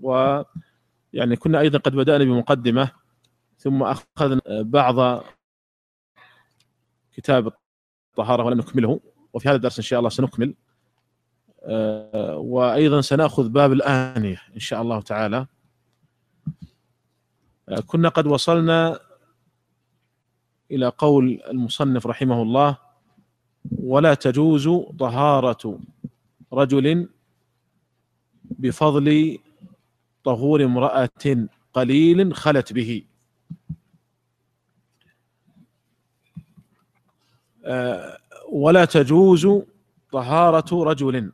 ويعني كنا أيضا قد بدأنا بمقدمة، ثم أخذنا بعض كتاب الطهارة ولم نكمله، وفي هذا الدرس إن شاء الله سنكمل، وأيضا سنأخذ باب الآنية إن شاء الله تعالى. كنا قد وصلنا إلى قول المصنف رحمه الله: ولا تجوز طهارة رجل بفضل طهور امرأة قليل خلت به. ولا تجوز طهارة رجل،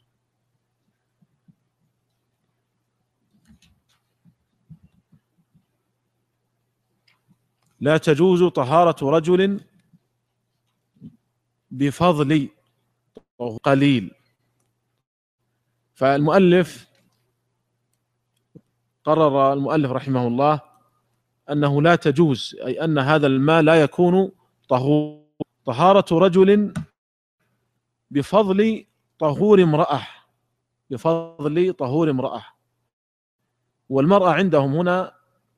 لا تجوز طهارة رجل بفضل قليل. فالمؤلف قرر المؤلف رحمه الله أنه لا تجوز، أي أن هذا الماء لا يكون طهور. طهارة رجل بفضل طهور امرأة، بفضل طهور امرأة. والمرأة عندهم هنا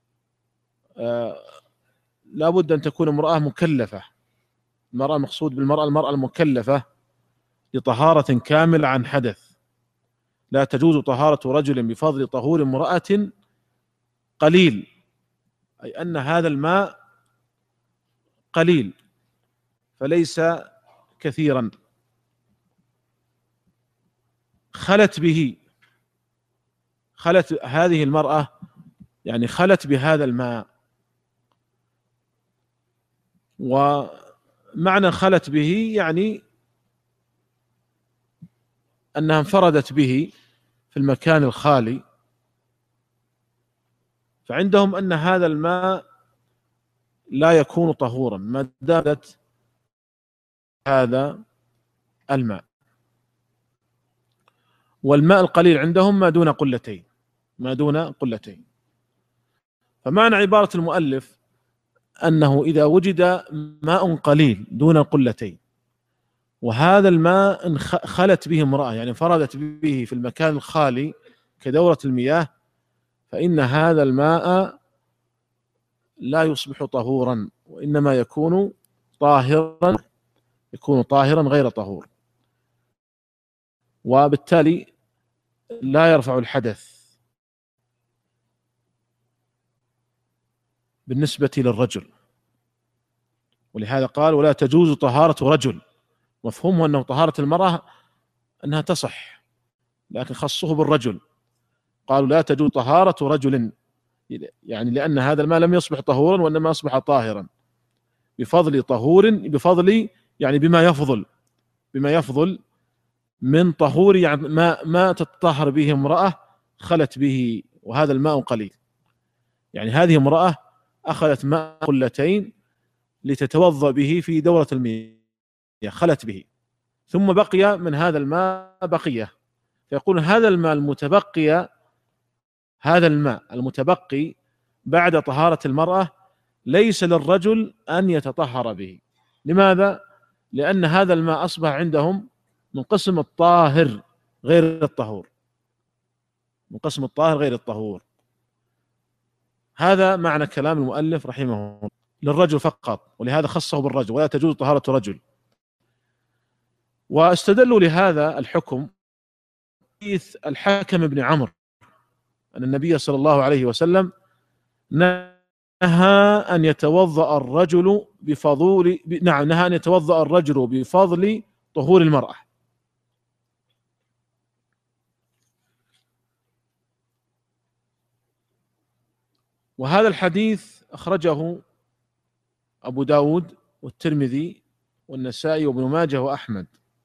لا بد أن تكون امرأة مكلفة. المرأة مقصود بالمرأة المرأة المكلفة لطهارة كاملة عن حدث. لا تجوز طهارة رجل بفضل طهور امرأة قليل، أي أن هذا الماء قليل فليس كثيرا، خلت به، خلت هذه المرأة يعني خلت بهذا الماء. ومعنى خلت به يعني أنها انفردت به في المكان الخالي، فعندهم أن هذا الماء لا يكون طهورا ما دامت هذا الماء. والماء القليل عندهم ما دون قلتين، ما دون قلتين. فمعنى عبارة المؤلف أنه إذا وجد ماء قليل دون قلتين وهذا الماء خلت به امرأة، يعني انفردت به في المكان الخالي كدورة المياه، فإن هذا الماء لا يصبح طهورا، وإنما يكون طاهرا، يكون طاهرا غير طهور، وبالتالي لا يرفع الحدث بالنسبة للرجل. ولهذا قال: ولا تجوز طهارة رجل. مفهومه أنه طهارة المرأة أنها تصح، لكن خصه بالرجل، قالوا لا تجوز طهارة رجل، يعني لأن هذا الماء لم يصبح طهورا وإنما أصبح طاهرا بفضل طهور، بفضل يعني بما يفضل، بما يفضل من طهور، يعني ما تطهر به امرأة خلت به، وهذا الماء قليل. يعني هذه امرأة أخذت ماء قلتين لتتوضأ به في دورة المياه، خلت به، ثم بقي من هذا الماء بقية، فيقول هذا الماء المتبقي، هذا الماء المتبقي بعد طهارة المرأة ليس للرجل أن يتطهر به. لماذا؟ لأن هذا الماء أصبح عندهم من قسم الطاهر غير الطهور، من قسم الطاهر غير الطهور. هذا معنى كلام المؤلف رحمه الله، للرجل فقط، ولهذا خصه بالرجل: ولا تجوز طهارة رجل. واستدلوا لهذا الحكم حديث الحكم بن عمرو أن النبي صلى الله عليه وسلم نهى أن يتوضأ الرجل بفضول، نعم، نهى أن يتوضأ الرجل بفضل طهور المرأة. وهذا الحديث أخرجه أبو داود والترمذي والنسائي وابن ماجه وأحمد.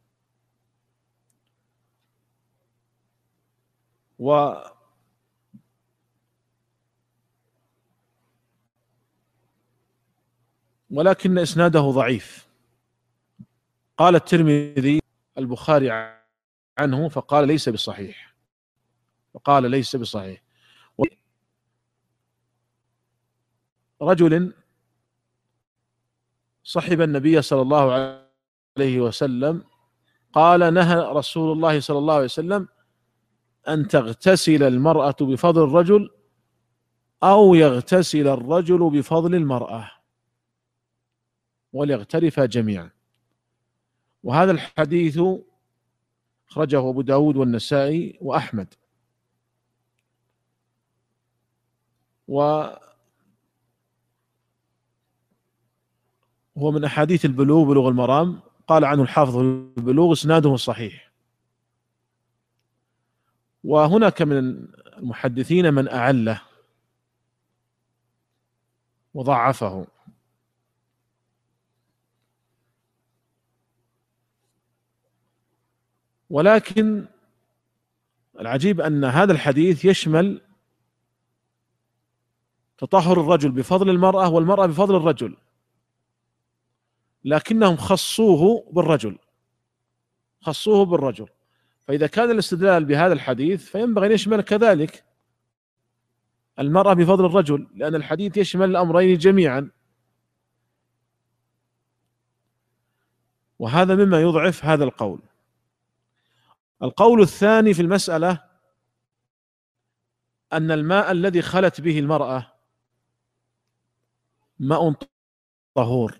ولكن إسناده ضعيف. قال الترمذي البخاري عنه فقال ليس بصحيح، فقال ليس بصحيح. رجل صحب النبي صلى الله عليه وسلم قال: نهى رسول الله صلى الله عليه وسلم أن تغتسل المرأة بفضل الرجل أو يغتسل الرجل بفضل المرأة وليغترفا جميعا. وهذا الحديث أخرجه أبو داود والنسائي وأحمد، وهو من أحاديث البلوغ، بلوغ المرام، قال عنه الحافظ البلوغ إسناده صحيح. وهناك من المحدثين من أعله وضعفه، ولكن العجيب أن هذا الحديث يشمل تطهر الرجل بفضل المرأة والمرأة بفضل الرجل، لكنهم خصوه بالرجل. فإذا كان الاستدلال بهذا الحديث فينبغي أن يشمل كذلك المرأة بفضل الرجل، لأن الحديث يشمل الأمرين جميعا. وهذا مما يضعف هذا القول. القول الثاني في المسألة أن الماء الذي خلت به المرأة ماء طهور،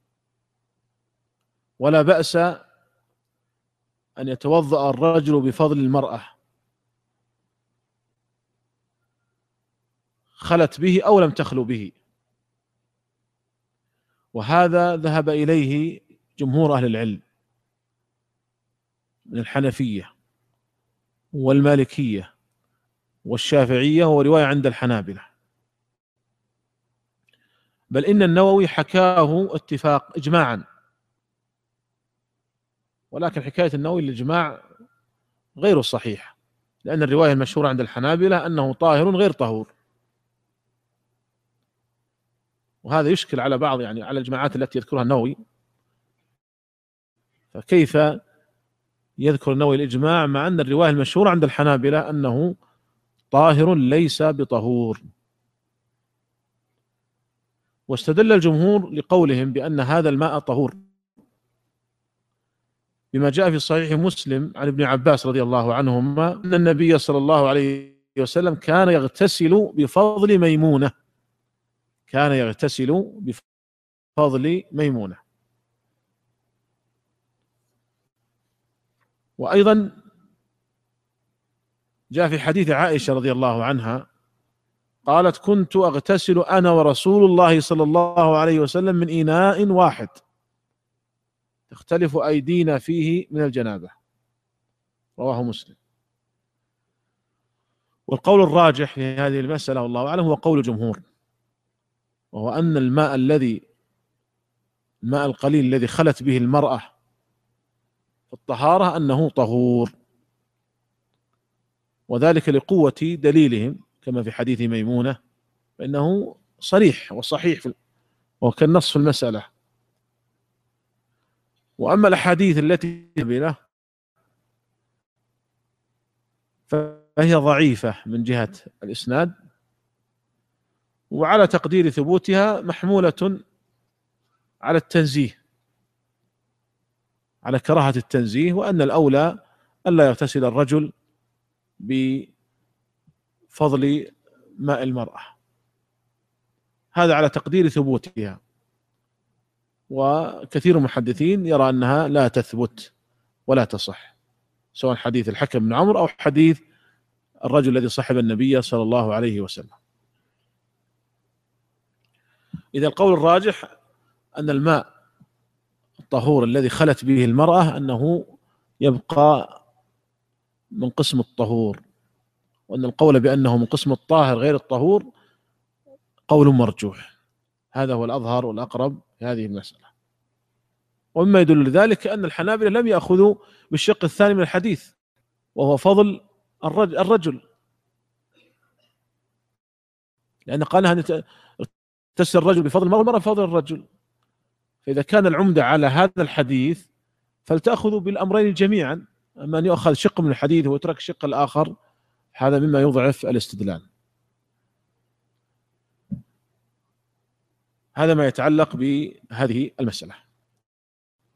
ولا بأس أن يتوضأ الرجل بفضل المرأة خلت به أو لم تخلو به. وهذا ذهب إليه جمهور أهل العلم من الحنفية والمالكية والشافعية، ورواية عند الحنابلة، بل إن النووي حكاه اتفاق إجماعا. ولكن حكاية النووي للإجماع غير صحيح، لأن الرواية المشهورة عند الحنابلة أنه طاهر غير طهور، وهذا يشكل على بعض، يعني على الجماعات التي يذكرها النووي. فكيف يذكر النووي الإجماع مع أن الرواية المشهورة عند الحنابلة أنه طاهر ليس بطهور؟ واستدل الجمهور لقولهم بأن هذا الماء طهور بما جاء في صحيح مسلم عن ابن عباس رضي الله عنهما أن النبي صلى الله عليه وسلم كان يغتسل بفضل ميمونة، وأيضا جاء في حديث عائشة رضي الله عنها قالت: كنت أغتسل أنا ورسول الله صلى الله عليه وسلم من إناء واحد تختلف أيدينا فيه من الجنابة. رواه مسلم. والقول الراجح في هذه المسألة والله أعلم هو قول الجمهور، وهو أن الماء القليل الذي خلت به المرأة في الطهارة أنه طهور، وذلك لقوة دليلهم كما في حديث ميمونة، فإنه صريح وصحيح وكالنص في المسألة. وأما الأحاديث التي بله فهي ضعيفة من جهة الإسناد، وعلى تقدير ثبوتها محمولة على التنزيه، على كراهة التنزيه، وأن الأولى ألا يغتسل الرجل بفضل ماء المرأة، هذا على تقدير ثبوتها. وكثير من المحدثين يرى أنها لا تثبت ولا تصح، سواء حديث الحكم بن عمرو أو حديث الرجل الذي صحب النبي صلى الله عليه وسلم. إذا القول الراجح أن الماء الطهور الذي خلت به المرأة أنه يبقى من قسم الطهور، وأن القول بأنه من قسم الطاهر غير الطهور قول مرجوح. هذا هو الأظهر والأقرب في هذه المسألة. ومما يدل لذلك أن الحنابلة لم يأخذوا بالشق الثاني من الحديث، وهو فضل الرجل، لأن قال أن تسر الرجل بفضل المرأة والمرأة بفضل الرجل. فإذا كان العمدة على هذا الحديث فلتأخذوا بالأمرين جميعا، أما أن يؤخذ شق من الحديث ويترك الشق الآخر هذا مما يضعف الاستدلال. هذا ما يتعلق بهذه المسألة.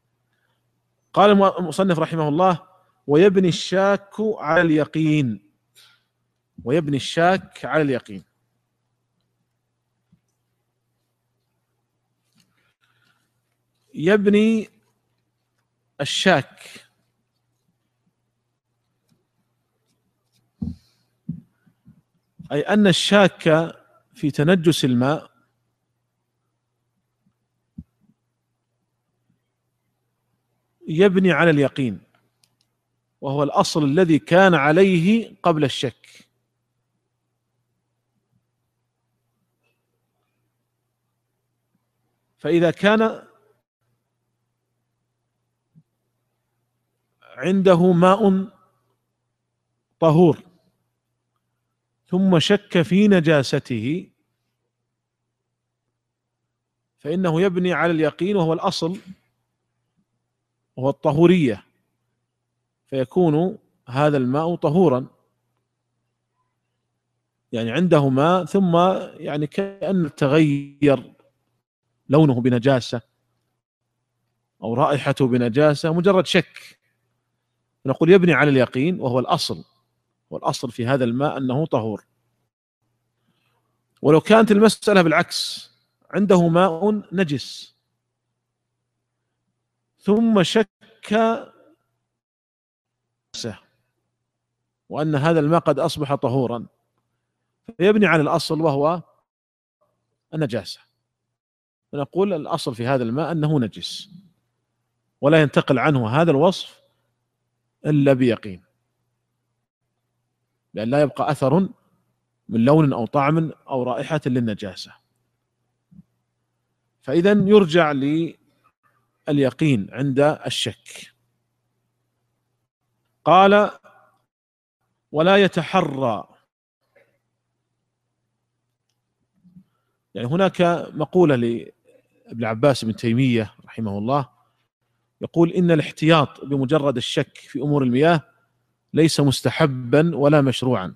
قال المصنف رحمه الله: ويبني الشاك على اليقين. ويبني الشاك على اليقين. يبني الشاك أي أن الشاك في تنجس الماء يبني على اليقين، وهو الأصل الذي كان عليه قبل الشك. فإذا كان عنده ماء طهور ثم شك في نجاسته فإنه يبني على اليقين، وهو الأصل وهو الطهورية، فيكون هذا الماء طهورا. يعني عنده ماء ثم يعني كأن تغير لونه بنجاسة أو رائحته بنجاسة، مجرد شك، نقول يبني على اليقين وهو الأصل، والأصل في هذا الماء أنه طهور. ولو كانت المسألة بالعكس، عنده ماء نجس ثم شك وأن هذا الماء قد أصبح طهورا، فيبني على الأصل وهو النجاسة، فنقول الأصل في هذا الماء أنه نجس ولا ينتقل عنه هذا الوصف إلا بيقين، لأن لا يبقى أثر من لون أو طعم أو رائحة للنجاسة. فإذا يرجع لليقين عند الشك. قال ولا يتحرى، يعني هناك مقولة لابن عباس بن تيمية رحمه الله يقول إن الاحتياط بمجرد الشك في أمور المياه ليس مستحبا ولا مشروعا.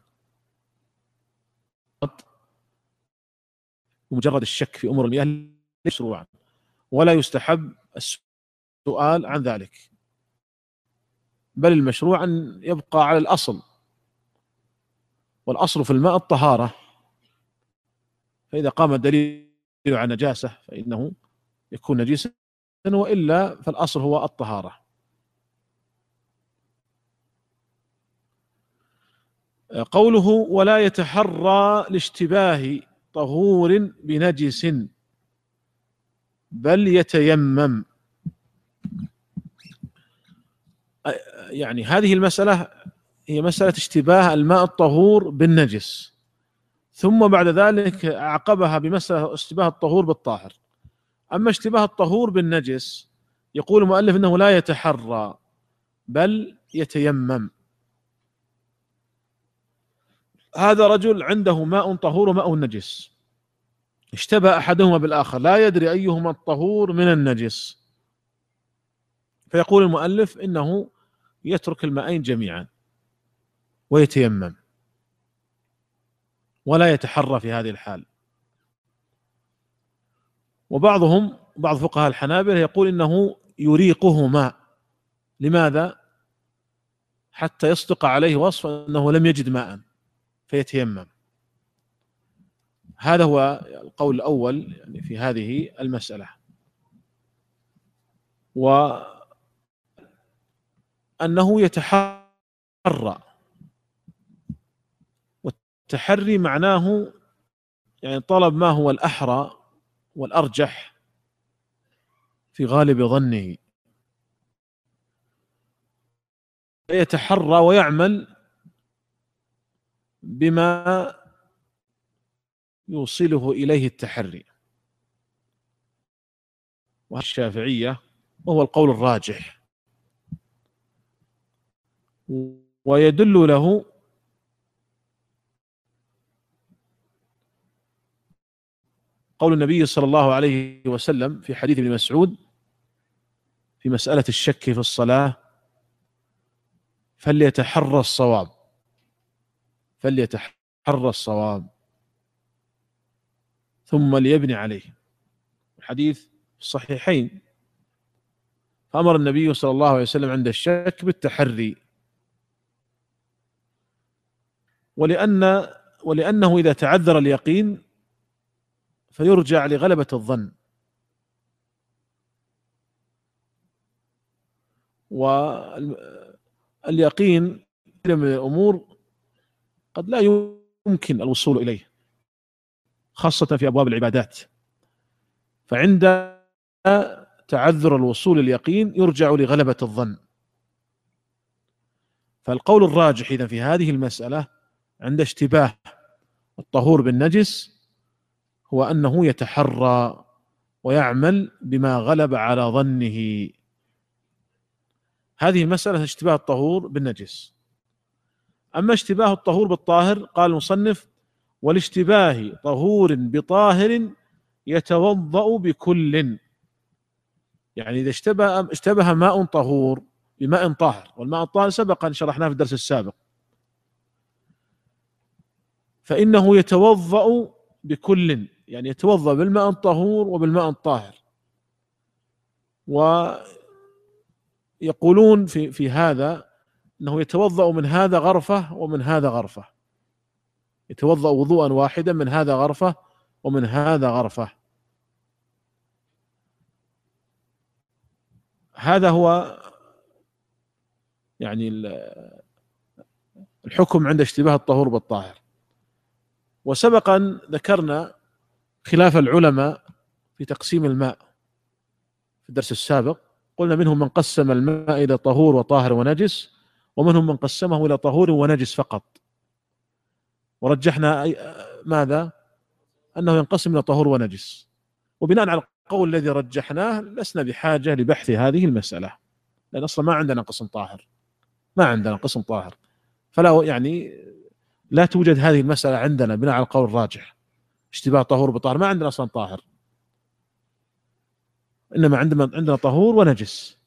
بمجرد الشك في أمور المياه ليس مشروعا ولا يستحب السؤال عن ذلك، بل المشروع أن يبقى على الأصل، والأصل في الماء الطهارة، فإذا قام الدليل على نجاسة فإنه يكون نجيسا، وإلا فالأصل هو الطهارة. قوله ولا يتحرى لاشتباه طهور بنجس بل يتيمم، يعني هذه المسألة هي مسألة اشتباه الماء الطهور بالنجس، ثم بعد ذلك أعقبها بمسألة اشتباه الطهور بالطاهر. أما اشتباه الطهور بالنجس يقول المؤلف إنه لا يتحرى بل يتيمم. هذا رجل عنده ماء طهور وماء نجس، اشتبه أحدهما بالآخر، لا يدري أيهما الطهور من النجس، فيقول المؤلف إنه يترك الماءين جميعا ويتيمم ولا يتحرى في هذه الحال. بعض فقهاء الحنابلة يقول إنه يريقهما، لماذا؟ حتى يصدق عليه وصف أنه لم يجد ماء فيتيمم. هذا هو القول الأول يعني في هذه المسألة. وأنه يتحرى، والتحري معناه يعني طلب ما هو الأحرى والأرجح في غالب ظنه، يتحرى ويعمل بما يوصله إليه التحري. والشافعية وهو القول الراجح، ويدل له قول النبي صلى الله عليه وسلم في حديث ابن مسعود في مسألة الشك في الصلاة: فليتحرى الصواب، فليتحرى الصواب ثم ليبني عليه. الحديث في الصحيحين. فأمر النبي صلى الله عليه وسلم عند الشك بالتحري. ولأنه إذا تعذر اليقين فيرجع لغلبة الظن، واليقين من الأمور قد لا يمكن الوصول إليه، خاصة في أبواب العبادات، فعند تعذر الوصول اليقين يرجع لغلبة الظن. فالقول الراجح إذا في هذه المسألة عند اشتباه الطهور بالنجس هو أنه يتحرى ويعمل بما غلب على ظنه. هذه مسألة اشتباه الطهور بالنجس. أما اشتباه الطهور بالطاهر قال المصنف: والاشتباه طهور بطاهر يتوضأ بكل، يعني إذا اشتبه ماء طهور بماء طاهر، والماء الطاهر سبق أن شرحناه في الدرس السابق، فإنه يتوضأ بكل، يعني يتوضأ بالماء الطهور وبالماء الطاهر. ويقولون في هذا أنه يتوضأ من هذا غرفة ومن هذا غرفة، يتوضأ وضوءا واحدا من هذا غرفة ومن هذا غرفة. هذا هو يعني الحكم عند اشتباه الطهور بالطاهر. وسبق أن ذكرنا خلاف العلماء في تقسيم الماء في الدرس السابق، قلنا منهم من قسم الماء إلى طهور وطاهر ونجس، ومنهم من قسمه إلى طهور ونجس فقط، ورجحنا ماذا؟ أنه ينقسم إلى طهور ونجس. وبناء على القول الذي رجحناه لسنا بحاجة لبحث هذه المسألة، لأن أصلا ما عندنا قسم طاهر، ما عندنا قسم طاهر، فلا يعني لا توجد هذه المسألة عندنا بناء على القول الراجح، اشتباه طهور بطاهر، ما عندنا أصلا طاهر، إنما عندنا طهور ونجس.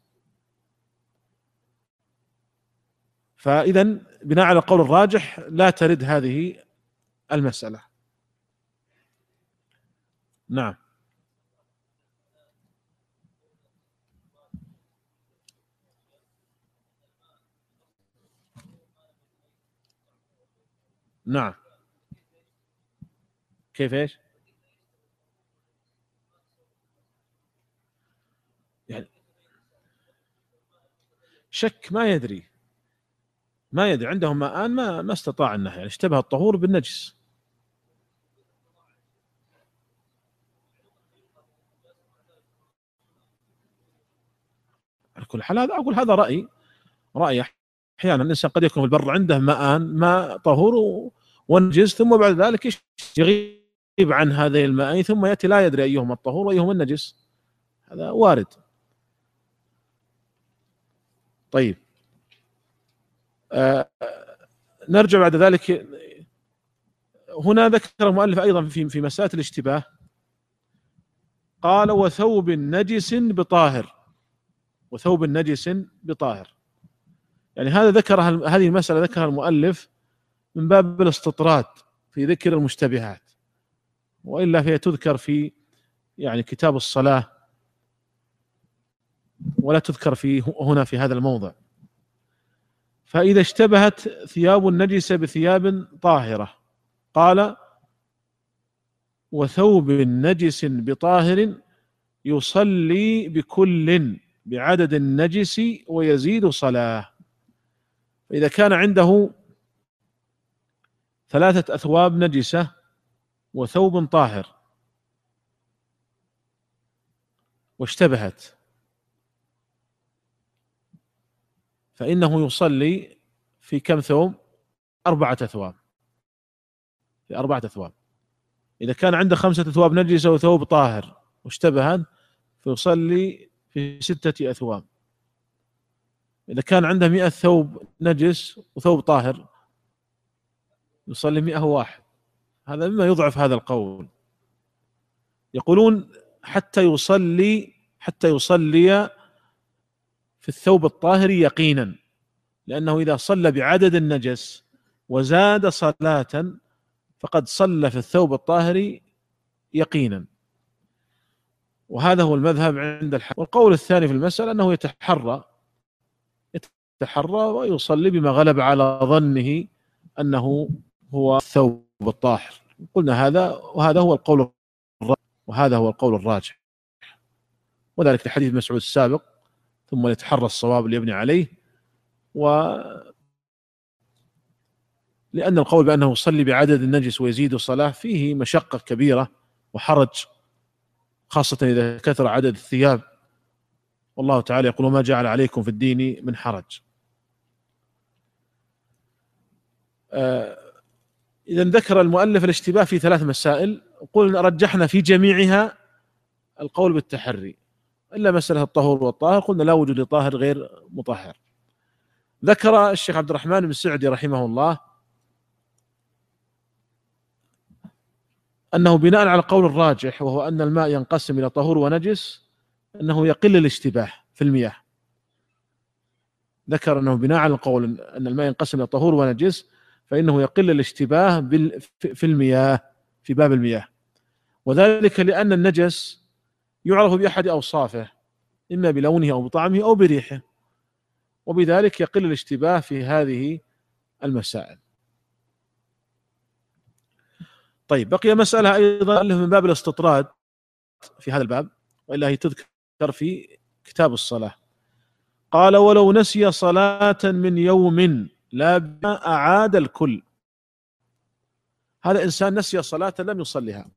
فإذا بناء على القول الراجح لا ترد هذه المسألة. نعم. نعم. كيف ايش؟ يعني شك، ما يدري عندهم ماء ما استطاع انه يعني اشتبه الطهور بالنجس. على كل حال هذا اقول هذا رأي احيانا الانسان قد يكون في البر عنده ماء طهور ونجس، ثم بعد ذلك يغيب عن هذين الماءين ثم ياتي لا يدري ايهما الطهور وايهما النجس، هذا وارد. طيب نرجع بعد ذلك. هنا ذكر المؤلف ايضا في مسألة الاشتباه قال: وثوب نجس بطاهر، وثوب نجس بطاهر، يعني هذه المسألة ذكرها المؤلف من باب الاستطراد في ذكر المشتبهات، وإلا فهي تذكر في يعني كتاب الصلاة ولا تذكر هنا في هذا الموضع. فإذا اشتبهت ثياب النجس بثياب طاهرة قال: وثوب نجس بطاهر يصلي بكل بعدد النجس ويزيد صلاة. فإذا كان عنده 3 أثواب نجسة وثوب طاهر واشتبهت، فإنه يصلي في كم ثوب؟ 4 أثواب، في 4 أثواب. إذا كان عنده 5 أثواب نجسة وثوب طاهر واشتبهت فيصلي في 6 أثواب. إذا كان عنده 100 ثوب نجس وثوب طاهر يصلي 101. هذا مما يضعف هذا القول. يقولون حتى يصلي في الثوب الطاهر يقينا، لأنه إذا صلى بعدد النجس وزاد صلاة فقد صلى في الثوب الطاهر يقينا، وهذا هو المذهب عند الحنفية. والقول الثاني في المسألة أنه يتحرى ويصلي بما غلب على ظنه أنه هو الثوب الطاهر. قلنا هذا، وهذا هو القول وهذا هو القول الراجح، وذلك لحديث مسعود السابق: ثم يتحرى الصواب ليبني عليه. ولأن القول بأنه يصلي بعدد النجس ويزيد الصلاة فيه مشقة كبيرة وحرج، خاصة إذا كثر عدد الثياب، والله تعالى يقول: ما جعل عليكم في الدين من حرج. إذا ذكر المؤلف الاشتباه في 3 مسائل، قلنا رجحنا في جميعها القول بالتحري، إلا مسألة الطهور والطاهر قلنا لا وجود لطاهر غير مطهر. ذكر الشيخ عبد الرحمن بن سعدي رحمه الله أنه بناء على القول الراجح، وهو أن الماء ينقسم إلى طهور ونجس، أنه يقل الاشتباه في المياه. ذكر أنه بناء على القول أن الماء ينقسم إلى طهور ونجس، فإنه يقل الاشتباه في المياه، في باب المياه، وذلك لأن النجس يعرف بأحد أوصافه، إما بلونه أو بطعمه أو بريحه، وبذلك يقل الاشتباه في هذه المسائل. طيب، بقي مسألة أيضا من باب الاستطراد في هذا الباب، وإلا هي تذكر في كتاب الصلاة. قال: ولو نسي صلاة من يوم لا أعاد الكل. هذا إنسان نسي صلاة لم يصلها.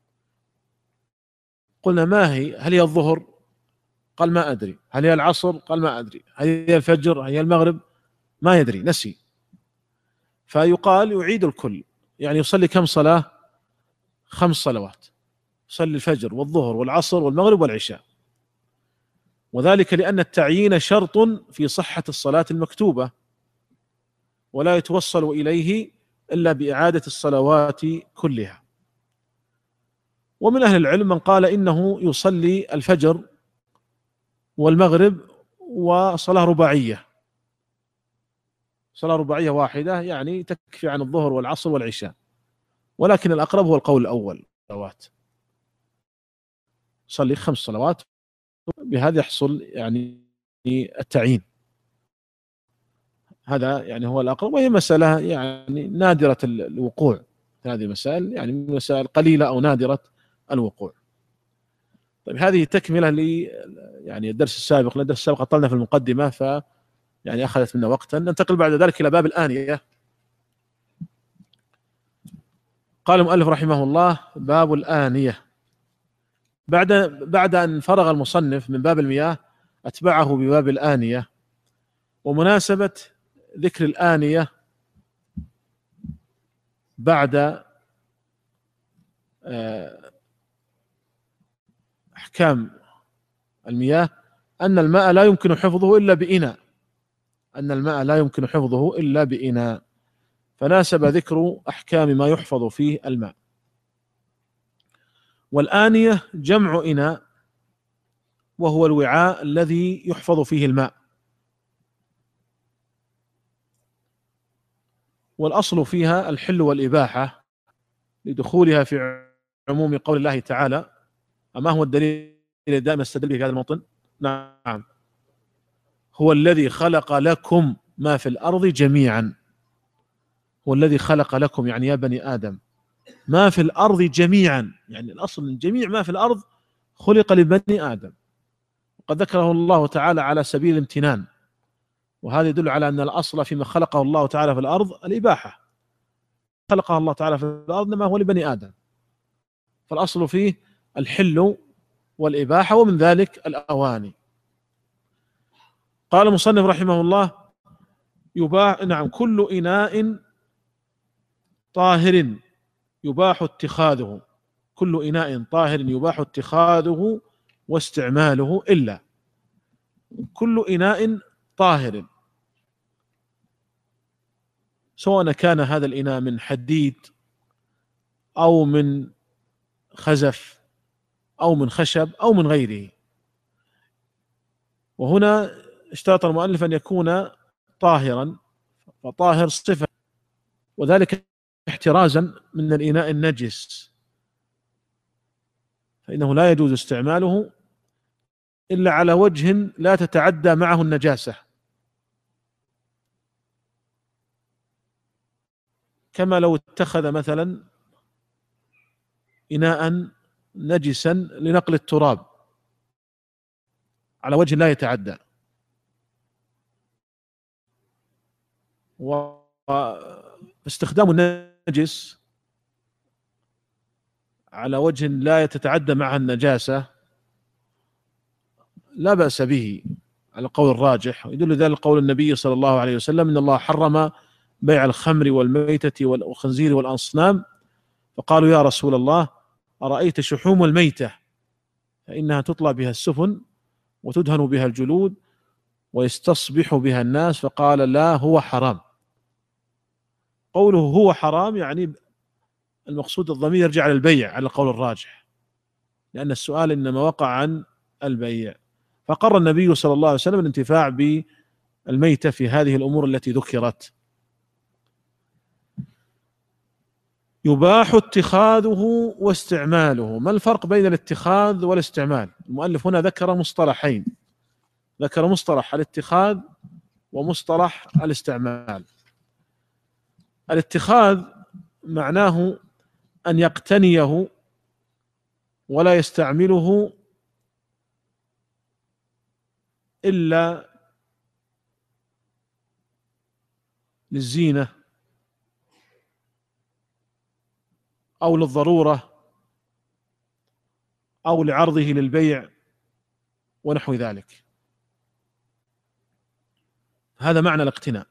قلنا: ما هي؟ هل هي الظهر؟ قال: ما أدري. هل هي العصر؟ قال: ما أدري. هل هي الفجر؟ هل هي المغرب؟ ما يدري، نسي. فيقال يعيد الكل، يعني يصلي كم صلاة؟ 5 صلوات، يصلي الفجر والظهر والعصر والمغرب والعشاء، وذلك لأن التعيين شرط في صحة الصلاة المكتوبة، ولا يتوصل إليه إلا بإعادة الصلوات كلها. ومن أهل العلم من قال إنه يصلي الفجر والمغرب وصلاة رباعية، صلاة رباعية واحدة، يعني تكفي عن الظهر والعصر والعشاء، ولكن الأقرب هو القول الأول، صلوات، صلي 5 صلوات، بهذا يحصل يعني التعيين. هذا يعني هو الأقرب، وهي مسألة يعني نادرة الوقوع، هذه المسائل يعني مسائل قليلة أو نادرة الوقوع. طيب، هذه تكملة يعني الدرس السابق. الدرس السابق طلنا في المقدمة، يعني أخذت منا وقتا. ننتقل بعد ذلك إلى باب الآنية. قال المؤلف رحمه الله: باب الآنية. بعد أن فرغ المصنف من باب المياه، أتبعه بباب الآنية. ومناسبة ذكر الآنية بعد أحكام المياه أن الماء لا يمكن حفظه إلا بإناء، أن الماء لا يمكن حفظه إلا بإناء، فناسب ذكر أحكام ما يحفظ فيه الماء. والآنية جمع إناء، وهو الوعاء الذي يحفظ فيه الماء. والأصل فيها الحل والإباحة لدخولها في عموم قول الله تعالى. أما هو الدليل دائما استدل به في هذا الموطن؟ نعم: هو الذي خلق لكم ما في الأرض جميعا. هو الذي خلق لكم، يعني يا بني آدم، ما في الأرض جميعا، يعني الأصل جميع ما في الأرض خلق لبني آدم، وقد ذكره الله تعالى على سبيل الامتنان، وهذا يدل على أن الأصل فيما خلقه الله تعالى في الأرض الإباحة. خلقه الله تعالى في الأرض ما هو لبني آدم، فالأصل فيه الحل والإباحة، ومن ذلك الأواني. قال المصنف رحمه الله: يباح، نعم، كل إناء طاهر يباح اتخاذه، كل إناء طاهر يباح اتخاذه واستعماله، إلا كل إناء طاهر، سواء كان هذا الإناء من حديد أو من خزف أو من خشب أو من غيره. وهنا اشترط المؤلف أن يكون طاهرا، فطاهر صفة، وذلك احترازا من الإناء النجس، فإنه لا يجوز استعماله إلا على وجه لا تتعدى معه النجاسة. كما لو اتخذ مثلا إناء نجسا لنقل التراب على وجه لا يتعدى، واستخدام النجس على وجه لا تتعدى معها النجاسة لا بأس به على القول الراجح، ويدل ذلك قول النبي صلى الله عليه وسلم: إن الله حرم بيع الخمر والميتة والخنزير والأصنام، فقالوا يا رسول الله أرأيت شحوم الميتة فإنها تطلى بها السفن وتدهن بها الجلود ويستصبح بها الناس، فقال لا هو حرام. قوله هو حرام يعني المقصود الضمير يرجع على البيع على القول الراجح، لأن السؤال إنما وقع عن البيع، فقر النبي صلى الله عليه وسلم الانتفاع بالميتة في هذه الأمور التي ذكرت. يباح اتخاذه واستعماله. ما الفرق بين الاتخاذ والاستعمال؟ المؤلف هنا ذكر مصطلحين، ذكر مصطلح الاتخاذ ومصطلح الاستعمال. الاتخاذ معناه أن يقتنيه ولا يستعمله إلا للزينة أو للضرورة أو لعرضه للبيع ونحو ذلك. هذا معنى الاقتناء،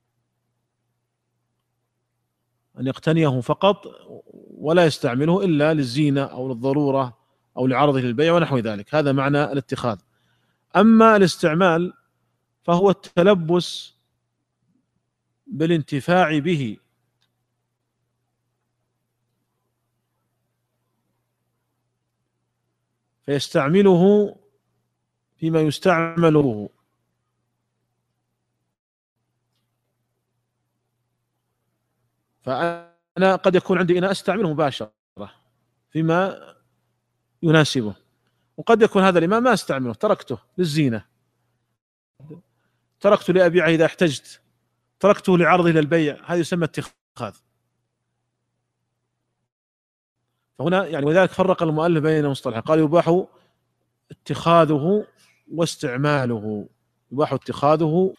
أن يقتنيه فقط ولا يستعمله إلا للزينة أو للضرورة أو لعرضه للبيع ونحو ذلك، هذا معنى الاتخاذ. أما الاستعمال فهو التلبس بالانتفاع به، فيستعمله فيما يستعمل به، فأنا قد يكون عندي إناء أستعمله مباشرة فيما يناسبه، وقد يكون هذا الإناء ما أستعمله، تركته للزينة، تركته لأبيعه إذا احتجت، تركته لعرضه للبيع، هذا يسمى اتخاذ. فهنا يعني وذلك فرق المؤلف بين المصطلحين، قال يباح اتخاذه واستعماله، يباح اتخاذه